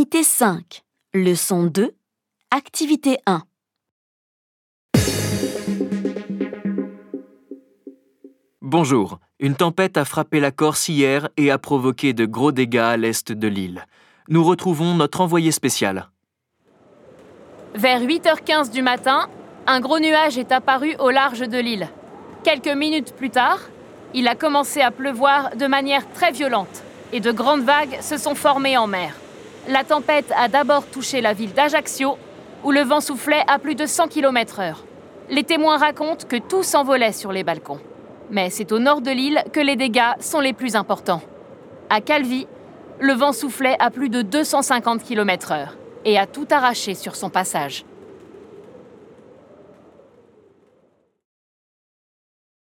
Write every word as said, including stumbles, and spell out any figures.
Unité cinq, leçon deux, activité un. Bonjour. Une tempête a frappé la Corse hier et a provoqué de gros dégâts à l'est de l'île. Nous retrouvons notre envoyé spécial. Vers huit heures quinze du matin, un gros nuage est apparu au large de l'île. Quelques minutes plus tard, il a commencé à pleuvoir de manière très violente et de grandes vagues se sont formées en mer. La tempête a d'abord touché la ville d'Ajaccio, où le vent soufflait à plus de cent kilomètres heure. Les témoins racontent que tout s'envolait sur les balcons. Mais c'est au nord de l'île que les dégâts sont les plus importants. À Calvi, le vent soufflait à plus de deux cent cinquante kilomètres heure et a tout arraché sur son passage.